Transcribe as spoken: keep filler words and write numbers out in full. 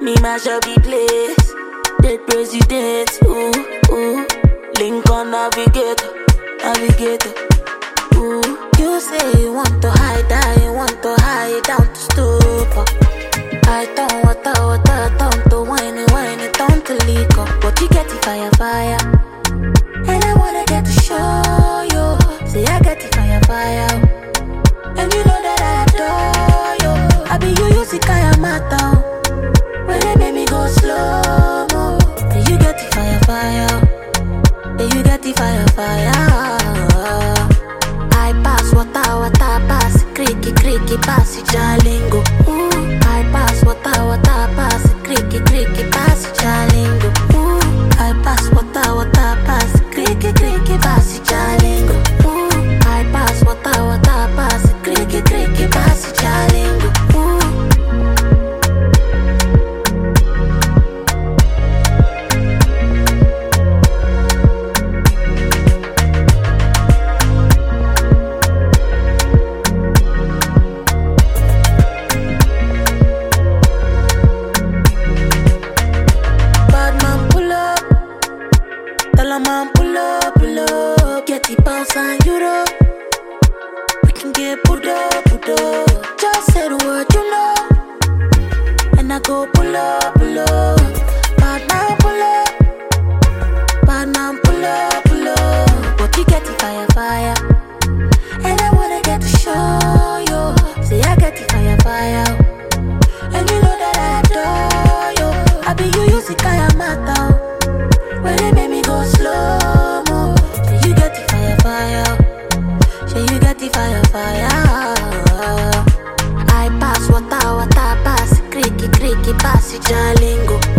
Me mash up the place. Dead president, ooh, ooh. Lincoln navigator, navigator, ooh. You say you want to hide, I want to hide down to stupor. I don't water, water, turn to whiny, whiny, turn to liquor. But you get the fire, fire. And I wanna get to show you. Say I get the fire, fire. And you know that I adore you. I be you, you see kaya mata. When they make me go slow mo. And you get the fire, fire. And you get the fire, fire. I pass water, water, pass. Creaky, creaky, pass it, jalingo. Ooh. I pass water, water, pass. Creaky, creaky, pass it, jalingo. Ooh. I pass water, water, pass. Creaky, creaky, pass it, jalingo. Ooh. I pass water, water, pass. Creaky, creaky, pass it, jalingo. Ooh. Man, pull up, pull up. Get the pounds and euro. We can get put up, put up. Just say the word, you know. And I go pull up, pull up. Bad man, pull up. Bad man, pull up, pull up. But you get the fire, fire. And I wanna get to show you. Say I get the fire, fire. And you know that I adore you. I be you, you see kaya mata. When they make me go slow mo. Say you get the fire, fire. Say you get the fire, fire. I pass water, water, pass. Creaky, creaky, pass it, jalingo.